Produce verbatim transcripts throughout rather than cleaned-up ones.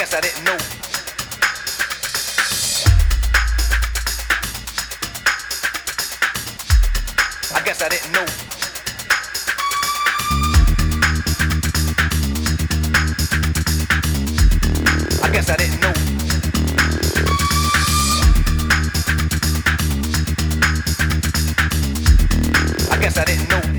guess I didn't know. I guess I didn't know. I guess I didn't know. I guess I didn't know.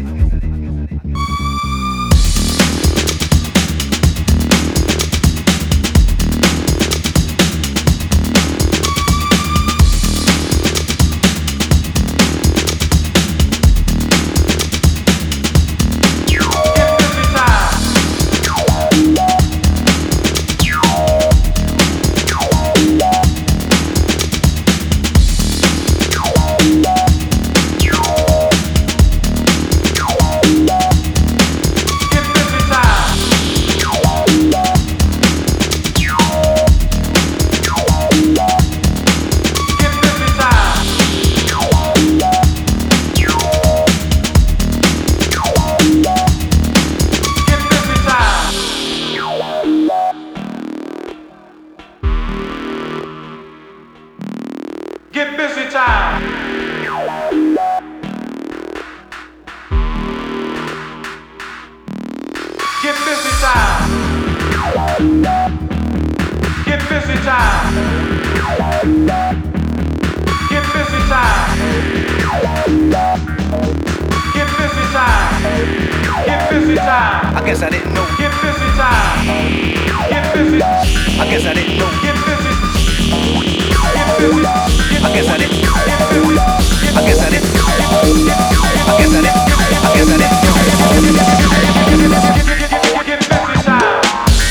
Get busy time. Get busy time. Get busy time. Get busy time. Get busy time. Get busy time. I guess I didn't know. Get busy time. Get busy. I guess I didn't know. Get busy. Get busy. I guess I didn't. I guess I didn't. I guess I didn't. I guess I didn't. Get busy time.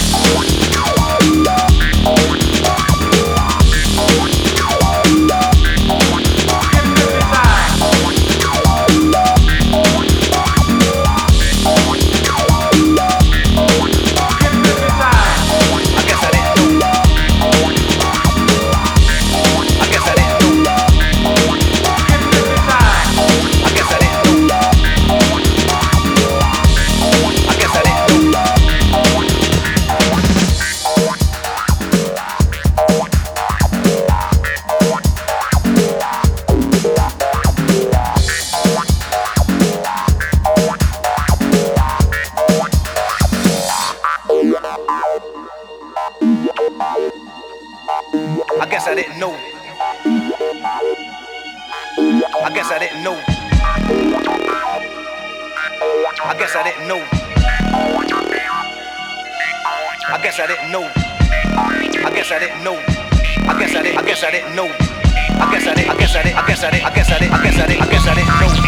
I guess I didn't know. I guess I didn't know. I guess I didn't know. I guess I didn't know. I guess I didn't know. I guess I didn't. I guess I didn't know. I guess I didn't. I guess I didn't. I guess I didn't. I guess I didn't. I guess I didn't. I guess I didn't know.